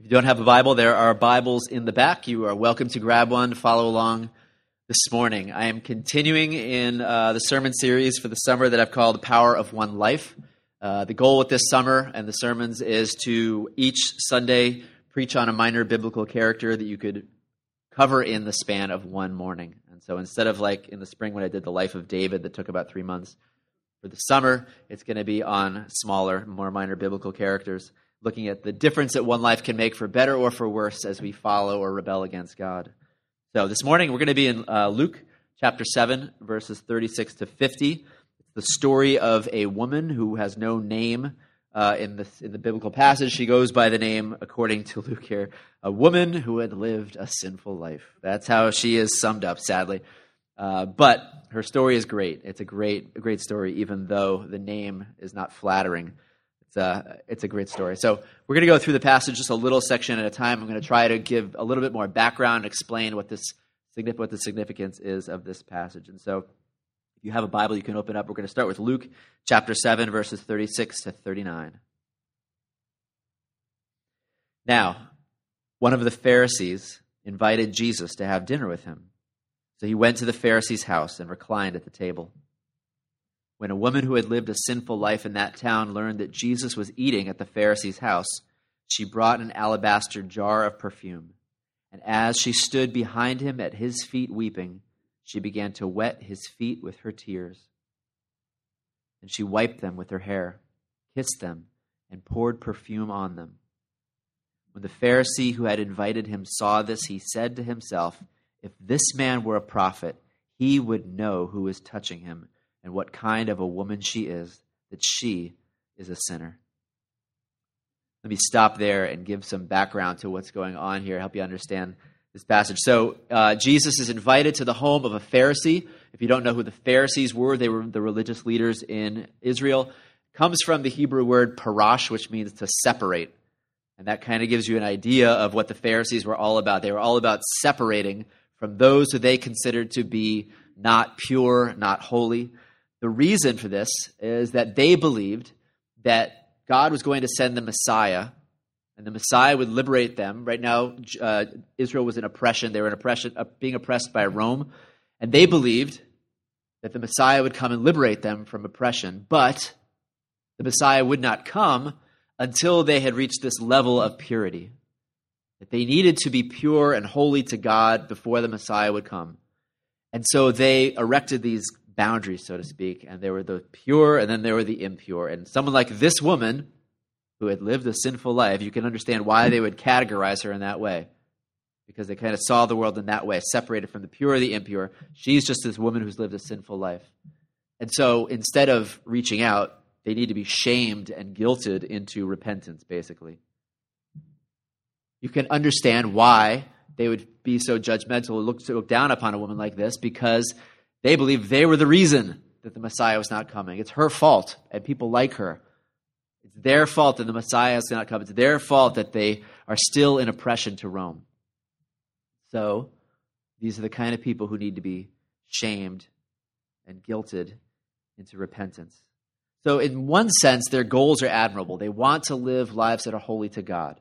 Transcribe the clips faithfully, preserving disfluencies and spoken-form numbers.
If you don't have a Bible, there are Bibles in the back. You are welcome to grab one, follow along this morning. I am continuing in uh, the sermon series for the summer that I've called The Power of One Life. Uh, the goal with this summer and the sermons is to each Sunday preach on a minor biblical character that you could cover in the span of one morning. And so instead of like in the spring when I did the life of David that took about three months, for the summer it's going to be on smaller, more minor biblical characters, looking at the difference that one life can make for better or for worse as we follow or rebel against God. So this morning we're going to be in uh, Luke chapter seven, verses thirty-six to fifty. It's the story of a woman who has no name uh, in, the, in the biblical passage. She goes by the name, according to Luke here, a woman who had lived a sinful life. That's how she is summed up, sadly. Uh, but her story is great. It's a great, a great story, even though the name is not flattering. It's a, it's a great story. So we're going to go through the passage just a little section at a time. I'm going to try to give a little bit more background, explain what this what the significance is of this passage. And so if you have a Bible, you can open up. We're going to start with Luke chapter seven, verses thirty-six to thirty-nine. Now, one of the Pharisees invited Jesus to have dinner with him. So he went to the Pharisee's house and reclined at the table. When a woman who had lived a sinful life in that town learned that Jesus was eating at the Pharisee's house, she brought an alabaster jar of perfume. And as she stood behind him at his feet weeping, she began to wet his feet with her tears. And she wiped them with her hair, kissed them, and poured perfume on them. When the Pharisee who had invited him saw this, he said to himself, "If this man were a prophet, he would know who is touching him, and what kind of a woman she is, that she is a sinner." Let me stop there and give some background to what's going on here, help you understand this passage. So uh, Jesus is invited to the home of a Pharisee. If you don't know who the Pharisees were, they were the religious leaders in Israel. It comes from the Hebrew word parash, which means to separate. And that kind of gives you an idea of what the Pharisees were all about. They were all about separating from those who they considered to be not pure, not holy. The reason for this is that they believed that God was going to send the Messiah, and the Messiah would liberate them. Right now, uh, Israel was in oppression. They were in oppression, uh, being oppressed by Rome, and they believed that the Messiah would come and liberate them from oppression, but the Messiah would not come until they had reached this level of purity, that they needed to be pure and holy to God before the Messiah would come. And so they erected these boundaries, so to speak, and there were the pure and then there were the impure. And someone like this woman who had lived a sinful life, you can understand why they would categorize her in that way, because they kind of saw the world in that way, separated from the pure or the impure. She's just this woman who's lived a sinful life. And so instead of reaching out, they need to be shamed and guilted into repentance, basically. You can understand why they would be so judgmental and look, look down upon a woman like this, because they believe they were the reason that the Messiah was not coming. It's her fault, and people like her. It's their fault that the Messiah has not come. It's their fault that they are still in oppression to Rome. So these are the kind of people who need to be shamed and guilted into repentance. So in one sense, their goals are admirable. They want to live lives that are holy to God.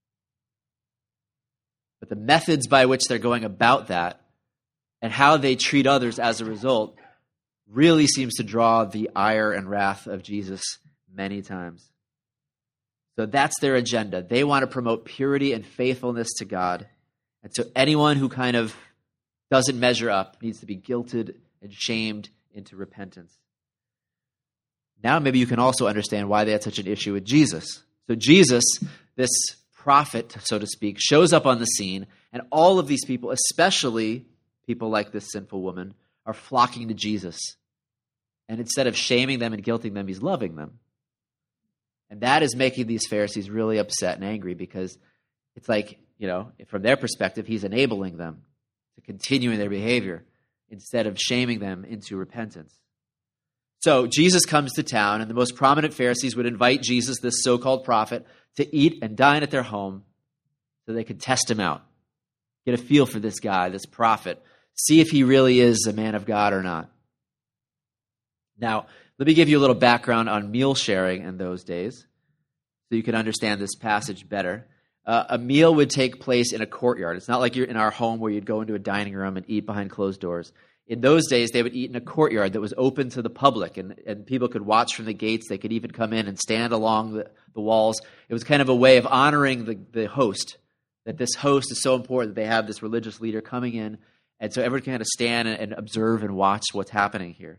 But the methods by which they're going about that and how they treat others as a result really seems to draw the ire and wrath of Jesus many times. So that's their agenda. They want to promote purity and faithfulness to God. And so anyone who kind of doesn't measure up needs to be guilted and shamed into repentance. Now maybe you can also understand why they had such an issue with Jesus. So Jesus, this prophet, so to speak, shows up on the scene, and all of these people, especially people like this sinful woman, are flocking to Jesus. And instead of shaming them and guilting them, he's loving them. And that is making these Pharisees really upset and angry, because it's like, you know, from their perspective, he's enabling them to continue in their behavior instead of shaming them into repentance. So Jesus comes to town, and the most prominent Pharisees would invite Jesus, this so-called prophet, to eat and dine at their home so they could test him out, get a feel for this guy, this prophet, see if he really is a man of God or not. Now, let me give you a little background on meal sharing in those days so you can understand this passage better. Uh, a meal would take place in a courtyard. It's not like you're in our home where you'd go into a dining room and eat behind closed doors. In those days, they would eat in a courtyard that was open to the public, and, and people could watch from the gates. They could even come in and stand along the, the walls. It was kind of a way of honoring the, the host, that this host is so important that they have this religious leader coming in, and so everyone can kind of stand and, and observe and watch what's happening here.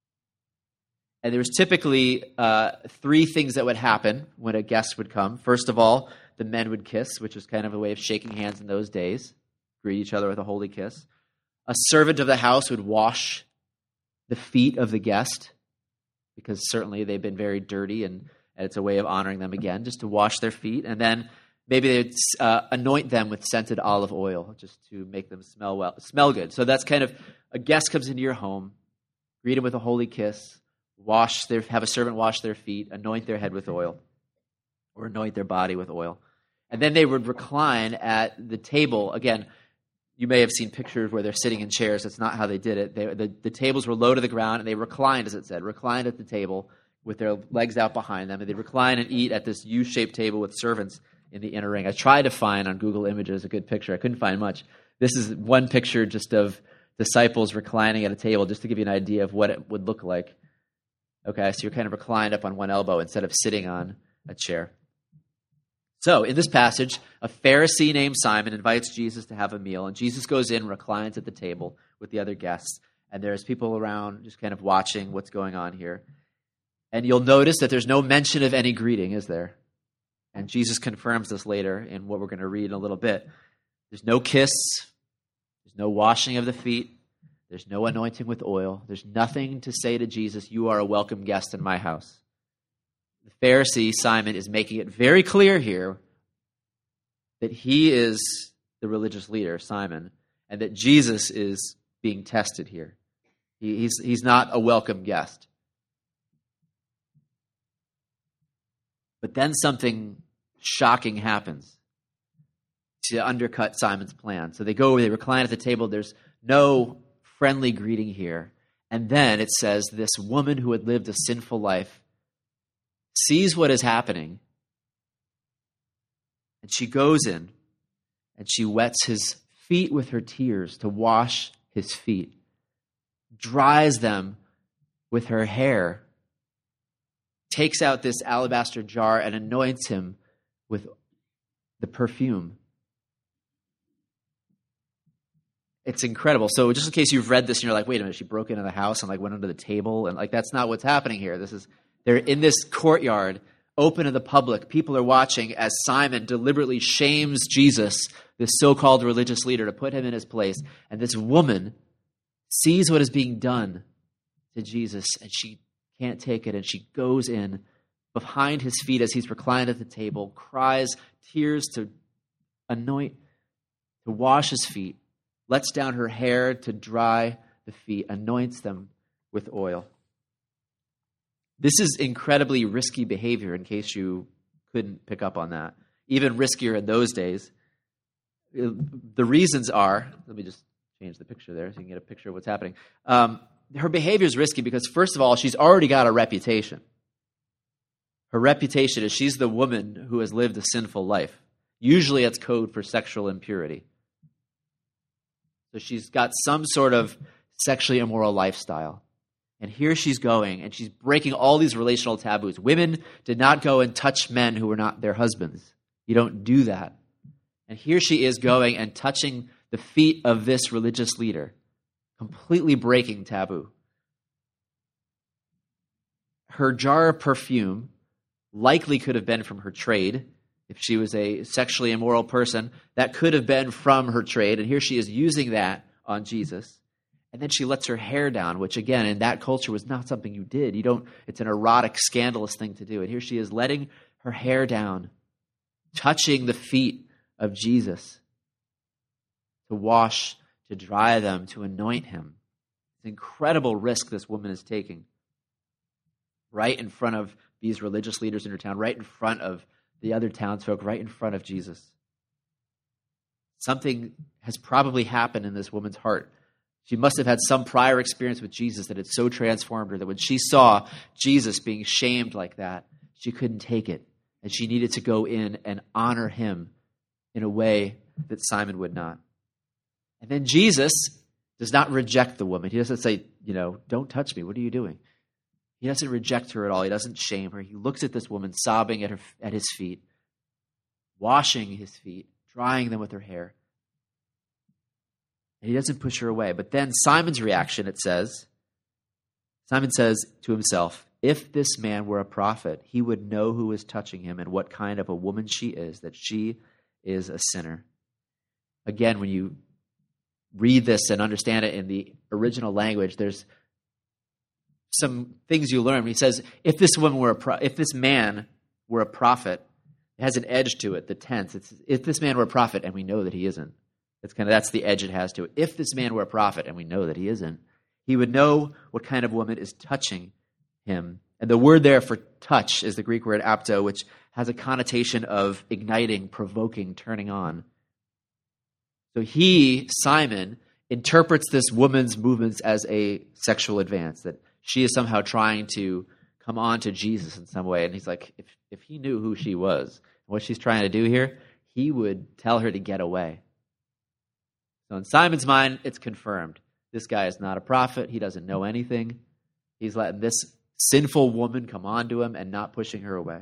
And there was typically uh, three things that would happen when a guest would come. First of all, the men would kiss, which was kind of a way of shaking hands in those days, greet each other with a holy kiss. A servant of the house would wash the feet of the guest, because certainly they've been very dirty, and, and it's a way of honoring them again, just to wash their feet. And then maybe they'd uh, anoint them with scented olive oil, just to make them smell well, smell good. So that's kind of, a guest comes into your home, greet them with a holy kiss, wash their, have a servant wash their feet, anoint their head with oil, or anoint their body with oil. And then they would recline at the table. Again, you may have seen pictures where they're sitting in chairs. That's not how they did it. They, the, the tables were low to the ground, and they reclined, as it said, reclined at the table with their legs out behind them. And they'd recline and eat at this U-shaped table with servants in the inner ring. I tried to find on Google Images a good picture. I couldn't find much. This is one picture just of disciples reclining at a table, just to give you an idea of what it would look like. Okay, so you're kind of reclined up on one elbow instead of sitting on a chair. So, in this passage, a Pharisee named Simon invites Jesus to have a meal, and Jesus goes in, reclines at the table with the other guests, and there's people around just kind of watching what's going on here. And you'll notice that there's no mention of any greeting, is there? And Jesus confirms this later in what we're going to read in a little bit. There's no kiss, there's no washing of the feet, there's no anointing with oil, there's nothing to say to Jesus, "You are a welcome guest in my house." The Pharisee, Simon, is making it very clear here that he is the religious leader, Simon, and that Jesus is being tested here. He, he's, he's not a welcome guest. But then something shocking happens to undercut Simon's plan. So they go, they recline at the table. There's no friendly greeting here. And then it says this woman who had lived a sinful life sees what is happening, and she goes in, and she wets his feet with her tears to wash his feet, dries them with her hair, takes out this alabaster jar and anoints him with the perfume. It's incredible. So just in case you've read this and you're like, wait a minute, she broke into the house and like went under the table, and like that's not what's happening here. This is They're in this courtyard, open to the public. People are watching as Simon deliberately shames Jesus, this so-called religious leader, to put him in his place. And this woman sees what is being done to Jesus, and she can't take it, and she goes in behind his feet as he's reclined at the table, cries tears to anoint, to wash his feet, lets down her hair to dry the feet, anoints them with oil. This is incredibly risky behavior, in case you couldn't pick up on that. Even riskier in those days. The reasons are, let me just change the picture there so you can get a picture of what's happening. Um, her behavior is risky because, first of all, she's already got a reputation. Her reputation is she's the woman who has lived a sinful life. Usually it's code for sexual impurity. So she's got some sort of sexually immoral lifestyle. And here she's going, and she's breaking all these relational taboos. Women did not go and touch men who were not their husbands. You don't do that. And here she is going and touching the feet of this religious leader, completely breaking taboo. Her jar of perfume likely could have been from her trade. If she was a sexually immoral person, that could have been from her trade. And here she is using that on Jesus. And then she lets her hair down, which again, in that culture was not something you did. You don't, it's an erotic, scandalous thing to do. And here she is letting her hair down, touching the feet of Jesus to wash, to dry them, to anoint him. It's an incredible risk this woman is taking right in front of these religious leaders in her town, right in front of the other townsfolk, right in front of Jesus. Something has probably happened in this woman's heart. She must have had some prior experience with Jesus that had so transformed her that when she saw Jesus being shamed like that, she couldn't take it. And she needed to go in and honor him in a way that Simon would not. And then Jesus does not reject the woman. He doesn't say, you know, don't touch me. What are you doing? He doesn't reject her at all. He doesn't shame her. He looks at this woman sobbing at her at his feet, washing his feet, drying them with her hair. And he doesn't push her away. But then Simon's reaction, it says, Simon says to himself, if this man were a prophet, he would know who is touching him and what kind of a woman she is, that she is a sinner. Again, when you read this and understand it in the original language, there's some things you learn. He says, if this woman were a pro- if this man were a prophet, it has an edge to it, the tense. It's if this man were a prophet, and we know that he isn't. That's kind of that's the edge it has to it. If this man were a prophet, and we know that he isn't, he would know what kind of woman is touching him. And the word there for touch is the Greek word apto, which has a connotation of igniting, provoking, turning on. So he, Simon, interprets this woman's movements as a sexual advance, that she is somehow trying to come on to Jesus in some way. And he's like, if, if he knew who she was, what she's trying to do here, he would tell her to get away. So in Simon's mind, it's confirmed. This guy is not a prophet. He doesn't know anything. He's letting this sinful woman come on to him and not pushing her away.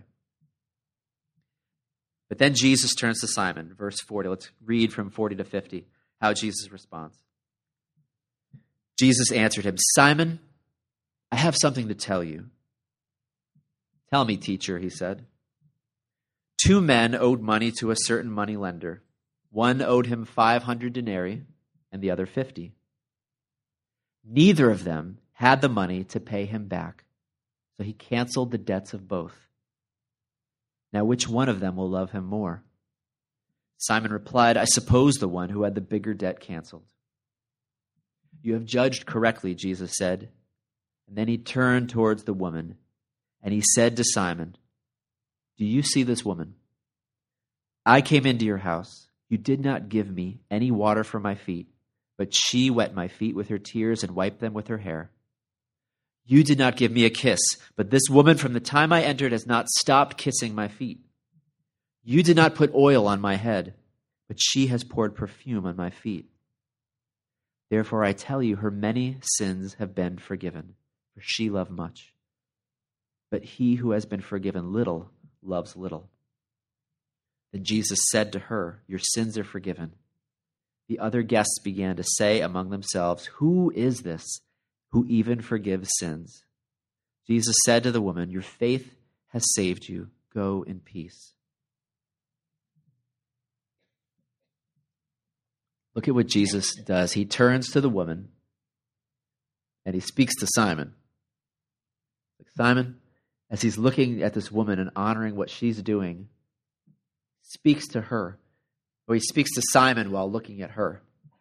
But then Jesus turns to Simon, verse forty. Let's read from forty to fifty how Jesus responds. Jesus answered him, Simon, I have something to tell you. Tell me, teacher, he said. Two men owed money to a certain money lender. One owed him five hundred denarii and the other fifty. Neither of them had the money to pay him back, so he canceled the debts of both. Now, which one of them will love him more? Simon replied, I suppose the one who had the bigger debt canceled. You have judged correctly, Jesus said. And then he turned towards the woman, and he said to Simon, do you see this woman? I came into your house. You did not give me any water for my feet, but she wet my feet with her tears and wiped them with her hair. You did not give me a kiss, but this woman from the time I entered has not stopped kissing my feet. You did not put oil on my head, but she has poured perfume on my feet. Therefore I tell you, her many sins have been forgiven, for she loved much. But he who has been forgiven little loves little. Then Jesus said to her, your sins are forgiven. The other guests began to say among themselves, who is this who even forgives sins? Jesus said to the woman, your faith has saved you. Go in peace. Look at what Jesus does. He turns to the woman and he speaks to Simon. Simon, as he's looking at this woman and honoring what she's doing, speaks to her, or he speaks to Simon while looking at her.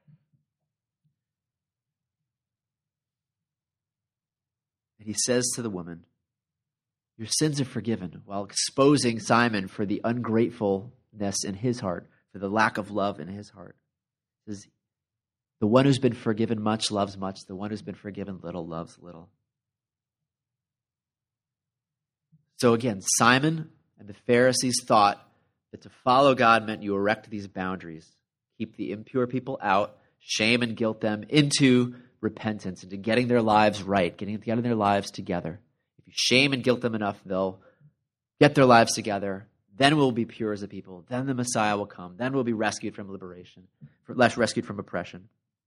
And he says to the woman, your sins are forgiven, while exposing Simon for the ungratefulness in his heart, for the lack of love in his heart. He says, the one who's been forgiven much loves much. The one who's been forgiven little loves little. So again, Simon and the Pharisees thought that to follow God meant you erect these boundaries, keep the impure people out, shame and guilt them into repentance, into getting their lives right, getting getting their lives together. If you shame and guilt them enough, they'll get their lives together. Then we'll be pure as a people. Then the Messiah will come. Then we'll be rescued from liberation, less rescued from oppression.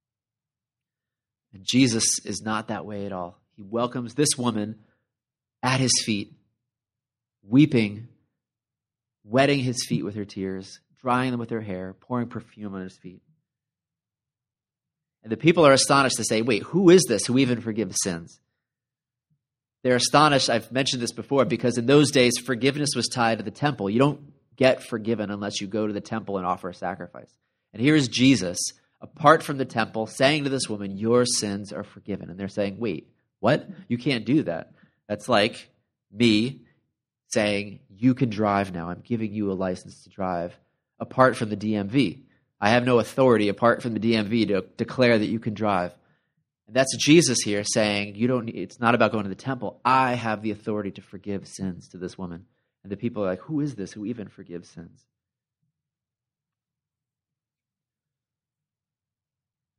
And Jesus is not that way at all. He welcomes this woman at his feet, weeping, wetting his feet with her tears, drying them with her hair, pouring perfume on his feet. And the people are astonished to say, wait, who is this who even forgives sins? They're astonished, I've mentioned this before, because in those days, forgiveness was tied to the temple. You don't get forgiven unless you go to the temple and offer a sacrifice. And here is Jesus, apart from the temple, saying to this woman, your sins are forgiven. And they're saying, wait, what? You can't do that. That's like me saying, you can drive now. I'm giving you a license to drive apart from the D M V. I have no authority apart from the D M V to declare that you can drive. And that's Jesus here saying, you don't. It's not about going to the temple. I have the authority to forgive sins to this woman. And the people are like, who is this who even forgives sins?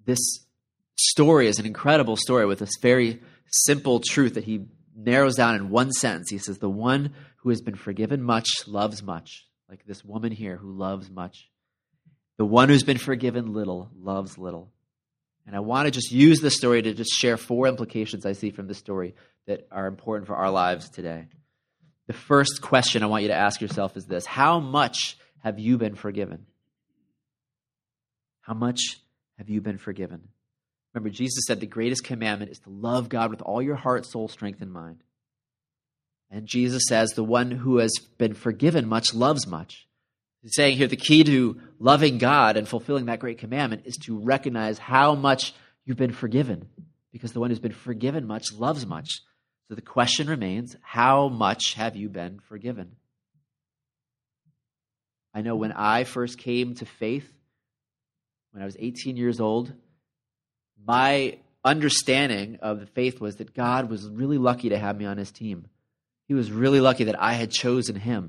this story is an incredible story with this very simple truth that he narrows down in one sentence. He says, the one who has been forgiven much loves much. Like this woman here who loves much. The one who's been forgiven little loves little. And I want to just use this story to just share four implications I see from this story that are important for our lives today. The first question I want you to ask yourself is this: how much have you been forgiven? How much have you been forgiven? Remember, Jesus said the greatest commandment is to love God with all your heart, soul, strength, and mind. And Jesus says the one who has been forgiven much loves much. He's saying here the key to loving God and fulfilling that great commandment is to recognize how much you've been forgiven, because the one who's been forgiven much loves much. So the question remains, how much have you been forgiven? I know when I first came to faith, when I was eighteen years old, my understanding of the faith was that God was really lucky to have me on his team. He was really lucky that I had chosen him.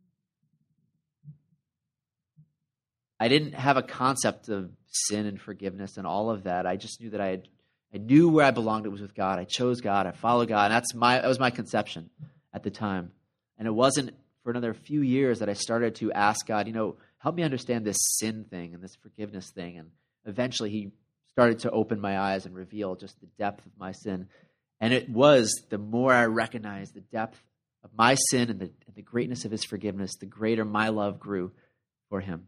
I didn't have a concept of sin and forgiveness and all of that. I just knew that I had, I knew where I belonged. It was with God. I chose God. I followed God. And that's my, that was my conception at the time. And it wasn't for another few years that I started to ask God, you know, help me understand this sin thing and this forgiveness thing. And eventually he started to open my eyes and reveal just the depth of my sin. And it was the more I recognized the depth of my sin and the, and the greatness of his forgiveness, the greater my love grew for him.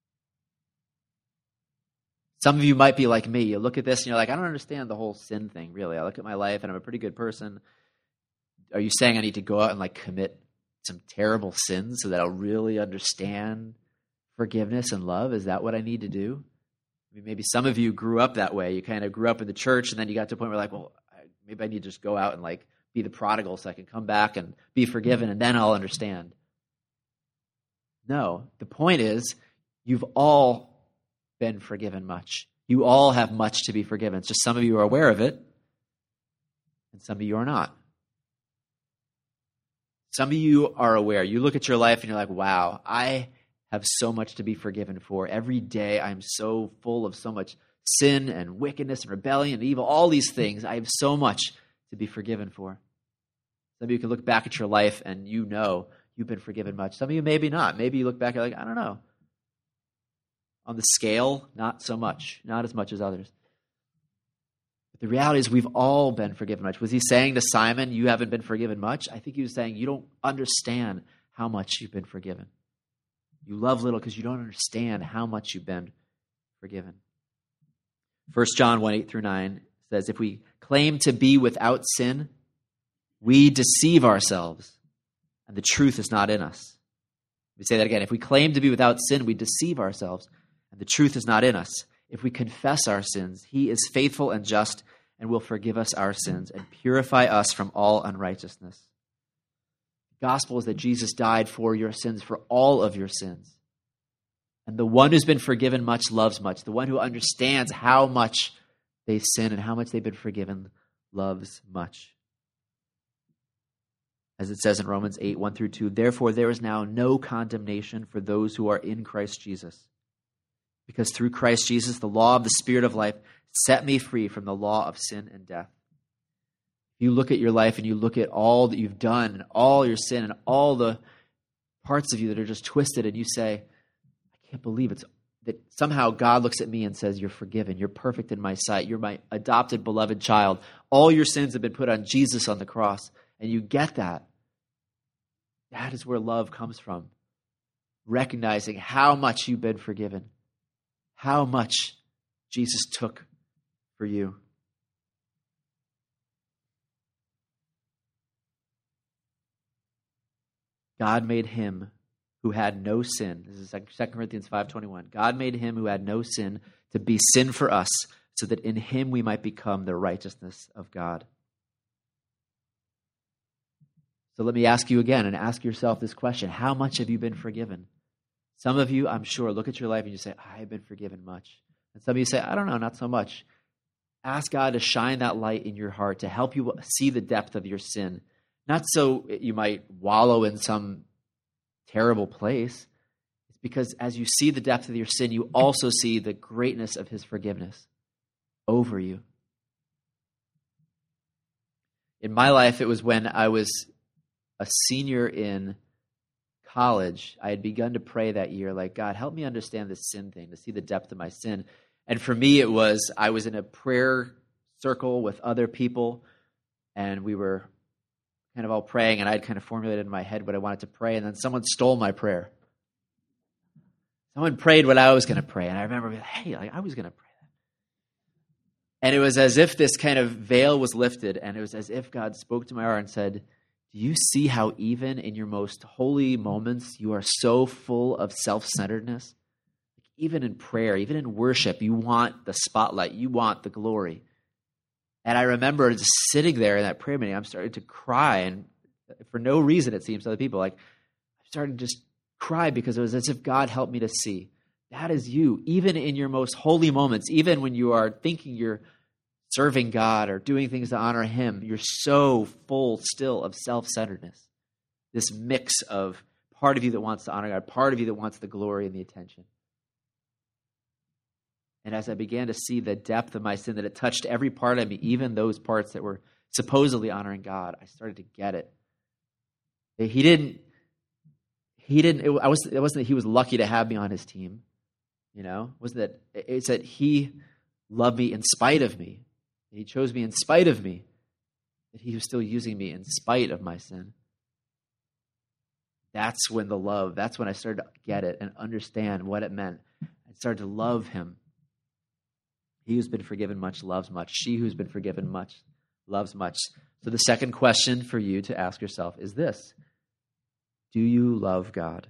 Some of you might be like me. You look at this and you're like, I don't understand the whole sin thing, really. I look at my life and I'm a pretty good person. Are you saying I need to go out and like commit some terrible sins so that I'll really understand forgiveness and love? Is that what I need to do? I mean, maybe some of you grew up that way. You kind of grew up in the church and then you got to a point where you're like, well, maybe I need to just go out and like be the prodigal so I can come back and be forgiven and then I'll understand. No, the point is you've all been forgiven much. You all have much to be forgiven. It's just some of you are aware of it and some of you are not. Some of you are aware. You look at your life and you're like, wow, I have so much to be forgiven for. Every day I'm so full of so much sin and wickedness and rebellion and evil, all these things. I have so much to be forgiven for. Some of you can look back at your life and you know you've been forgiven much. Some of you maybe not. Maybe you look back and you're like, I don't know. On the scale, not so much. Not as much as others. But the reality is we've all been forgiven much. Was he saying to Simon, you haven't been forgiven much? I think he was saying you don't understand how much you've been forgiven. You love little because you don't understand how much you've been forgiven. First John one, eight through nine says, if we claim to be without sin, we deceive ourselves, and the truth is not in us. Let me say that again. If we claim to be without sin, we deceive ourselves, and the truth is not in us. If we confess our sins, he is faithful and just and will forgive us our sins and purify us from all unrighteousness. The gospel is that Jesus died for your sins, for all of your sins. And the one who's been forgiven much loves much. The one who understands how much they sin and how much they've been forgiven loves much. As it says in Romans eight, one through two, therefore there is now no condemnation for those who are in Christ Jesus. Because through Christ Jesus, the law of the Spirit of life set me free from the law of sin and death. You look at your life and you look at all that you've done and all your sin and all the parts of you that are just twisted, and you say, I can't believe it's that somehow God looks at me and says, you're forgiven. You're perfect in my sight. You're my adopted, beloved child. All your sins have been put on Jesus on the cross. And you get that. That is where love comes from. Recognizing how much you've been forgiven. How much Jesus took for you. God made him who had no sin. This is Second Corinthians five twenty-one. God made him who had no sin to be sin for us, so that in him we might become the righteousness of God. So let me ask you again and ask yourself this question. How much have you been forgiven? Some of you, I'm sure, look at your life and you say, I have been forgiven much. And some of you say, I don't know, not so much. Ask God to shine that light in your heart to help you see the depth of your sin. Not so you might wallow in some terrible place. It's because as you see the depth of your sin, you also see the greatness of his forgiveness. over you. In my life, it was when I was a senior in college. I had begun to pray that year, like, God, help me understand this sin thing, to see the depth of my sin. And for me, it was, I was in a prayer circle with other people, and we were kind of all praying, and I had kind of formulated in my head what I wanted to pray, and then someone stole my prayer. Someone prayed what I was going to pray, and I remember, hey, like, I was going to pray that. And it was as if this kind of veil was lifted, and it was as if God spoke to my heart and said, do you see how even in your most holy moments, you are so full of self-centeredness? Even in prayer, even in worship, you want the spotlight, you want the glory. And I remember just sitting there in that prayer meeting, I'm starting to cry, and for no reason, it seems to other people, like, I started to just cry because it was as if God helped me to see. That is you, even in your most holy moments, even when you are thinking you're serving God or doing things to honor Him, you're so full still of self-centeredness. This mix of part of you that wants to honor God, part of you that wants the glory and the attention. And as I began to see the depth of my sin, that it touched every part of me, even those parts that were supposedly honoring God, I started to get it. He didn't, he didn't, it, I was, it wasn't that He was lucky to have me on His team. You know, it wasn't that, it's that He loved me in spite of me. He chose me in spite of me. That He was still using me in spite of my sin. That's when the love, that's when I started to get it and understand what it meant. I started to love Him. He who's been forgiven much loves much. She who's been forgiven much loves much. So the second question for you to ask yourself is this: do you love God?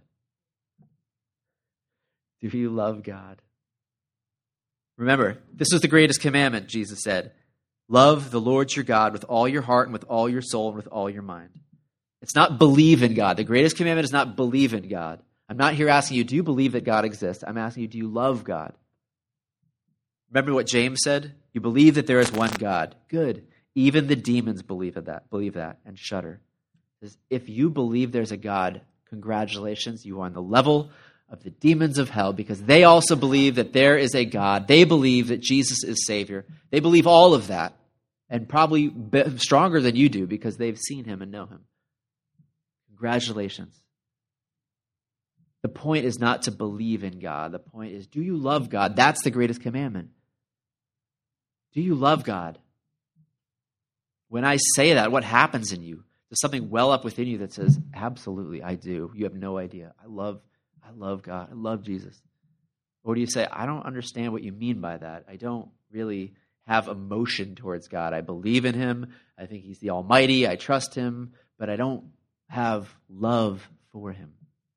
Do you love God? Remember, this was the greatest commandment, Jesus said. Love the Lord your God with all your heart and with all your soul and with all your mind. It's not believe in God. The greatest commandment is not believe in God. I'm not here asking you, do you believe that God exists? I'm asking you, do you love God? Remember what James said? You believe that there is one God. Good. Even the demons believe in that, believe that and shudder. If you believe there's a God, congratulations, you are on the level of the demons of hell, because they also believe that there is a God. They believe that Jesus is Savior. They believe all of that, and probably stronger than you do because they've seen Him and know Him. Congratulations. The point is not to believe in God. The point is, do you love God? That's the greatest commandment. Do you love God? When I say that, what happens in you? There's something well up within you that says, absolutely, I do. You have no idea. I love, I love God. I love Jesus. Or do you say, I don't understand what you mean by that. I don't really have emotion towards God. I believe in Him. I think He's the Almighty. I trust Him, but I don't have love for Him.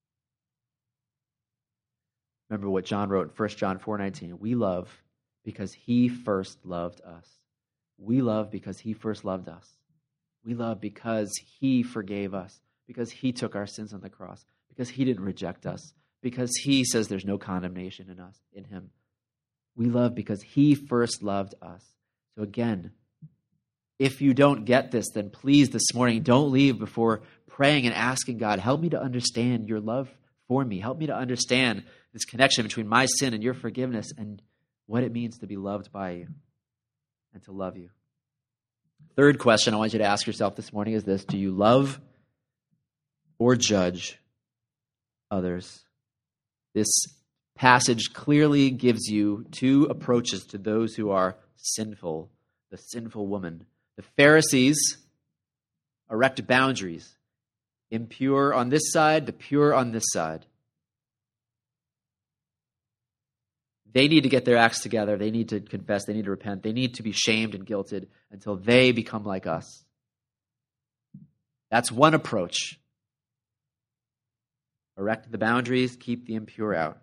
Remember what John wrote in First John four nineteen. We love because He first loved us. We love because He first loved us. We love because He forgave us, because He took our sins on the cross, because He didn't reject us, because He says there's no condemnation in us, in Him. We love because He first loved us. So again, if you don't get this, then please this morning, don't leave before praying and asking God, help me to understand your love for me. Help me to understand this connection between my sin and your forgiveness and what it means to be loved by you and to love you. Third question I want you to ask yourself this morning is this: do you love or judge others? This passage clearly gives you two approaches to those who are sinful, the sinful woman. The Pharisees erect boundaries, impure on this side, the pure on this side. They need to get their acts together. They need to confess. They need to repent. They need to be shamed and guilted until they become like us. That's one approach. Erect the boundaries, keep the impure out.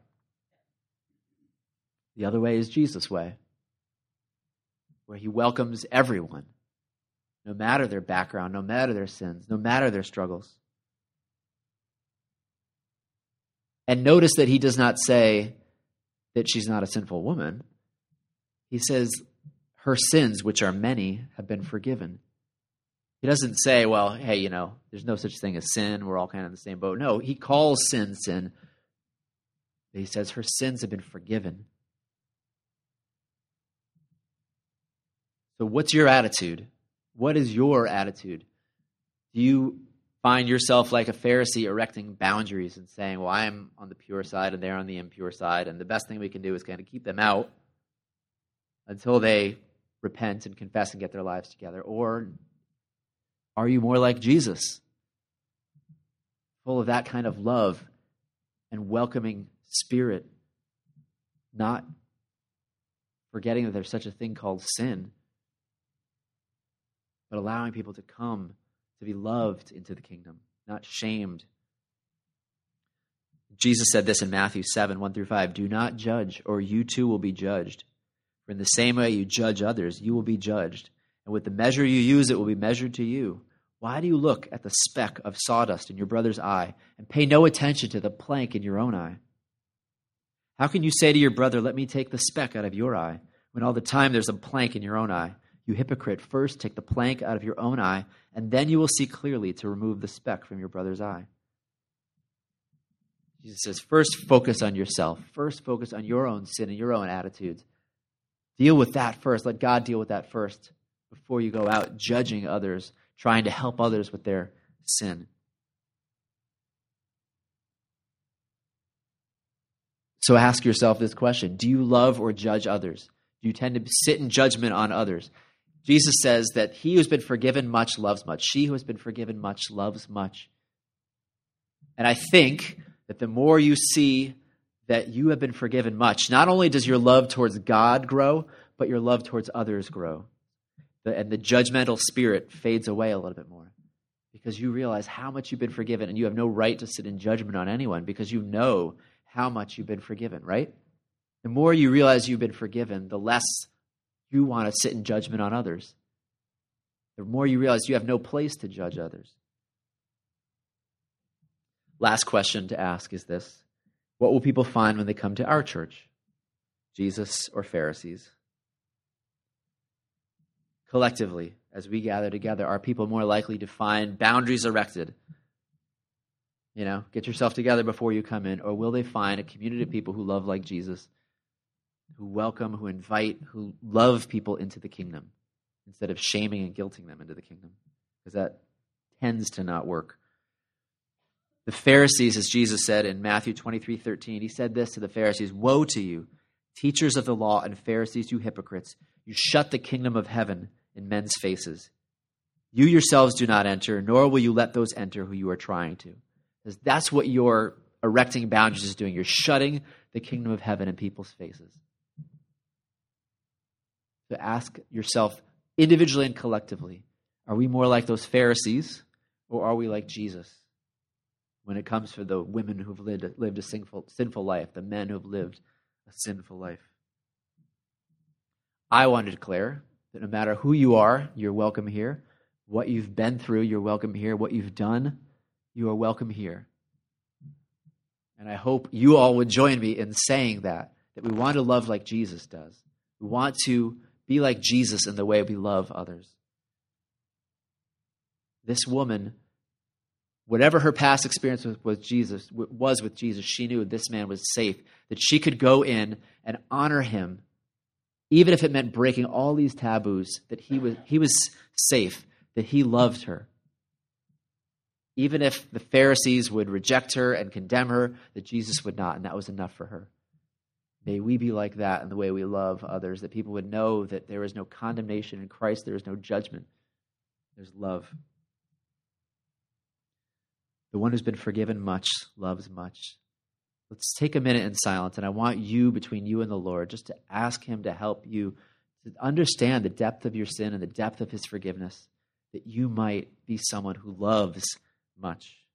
The other way is Jesus' way, where He welcomes everyone, no matter their background, no matter their sins, no matter their struggles. And notice that He does not say that she's not a sinful woman. He says her sins, which are many, have been forgiven. He doesn't say, well, hey, you know, there's no such thing as sin. We're all kind of in the same boat. No, He calls sin sin. He says her sins have been forgiven. So what's your attitude? What is your attitude? Do you find yourself like a Pharisee erecting boundaries and saying, well, I'm on the pure side and they're on the impure side, and the best thing we can do is kind of keep them out until they repent and confess and get their lives together? Or are you more like Jesus, full of that kind of love and welcoming spirit, not forgetting that there's such a thing called sin, but allowing people to come to be loved into the kingdom, not shamed? Jesus said this in Matthew seven, one through five, "Do not judge, or you too will be judged. For in the same way you judge others, you will be judged. And with the measure you use, it will be measured to you. Why do you look at the speck of sawdust in your brother's eye and pay no attention to the plank in your own eye? How can you say to your brother, 'Let me take the speck out of your eye,' when all the time there's a plank in your own eye? You hypocrite, first take the plank out of your own eye, and then you will see clearly to remove the speck from your brother's eye." Jesus says, first focus on yourself. First focus on your own sin and your own attitudes. Deal with that first. Let God deal with that first before you go out judging others, trying to help others with their sin. So ask yourself this question: do you love or judge others? Do you tend to sit in judgment on others? Jesus says that he who has been forgiven much loves much. She who has been forgiven much loves much. And I think that the more you see that you have been forgiven much, not only does your love towards God grow, but your love towards others grow. The, and the judgmental spirit fades away a little bit more because you realize how much you've been forgiven, and you have no right to sit in judgment on anyone because you know how much you've been forgiven, right? The more you realize you've been forgiven, the less you want to sit in judgment on others. The more you realize you have no place to judge others. Last question to ask is this: what will people find when they come to our church? Jesus or Pharisees? Collectively, as we gather together, are people more likely to find boundaries erected? You know, get yourself together before you come in. Or will they find a community of people who love like Jesus, who welcome, who invite, who love people into the kingdom instead of shaming and guilting them into the kingdom? Because that tends to not work. The Pharisees, as Jesus said in Matthew twenty-three thirteen, he said this to the Pharisees: "Woe to you, teachers of the law and Pharisees, you hypocrites! You shut the kingdom of heaven in men's faces. You yourselves do not enter, nor will you let those enter who you are trying to." Because that's what your erecting boundaries is doing. You're shutting the kingdom of heaven in people's faces. So ask yourself individually and collectively, are we more like those Pharisees, or are we like Jesus when it comes to the women who've lived, lived a sinful, sinful life, the men who've lived a sinful life? I want to declare that no matter who you are, you're welcome here. What you've been through, you're welcome here. What you've done, you are welcome here. And I hope you all would join me in saying that, that we want to love like Jesus does. We want to be like Jesus in the way we love others. This woman, whatever her past experience with, with Jesus was with Jesus, she knew this man was safe, that she could go in and honor him, even if it meant breaking all these taboos, that he was he was safe, that he loved her. Even if the Pharisees would reject her and condemn her, that Jesus would not, and that was enough for her. May we be like that in the way we love others, that people would know that there is no condemnation in Christ, there is no judgment, there's love. The one who's been forgiven much loves much. Let's take a minute in silence, and I want you, between you and the Lord, just to ask him to help you to understand the depth of your sin and the depth of his forgiveness, that you might be someone who loves much.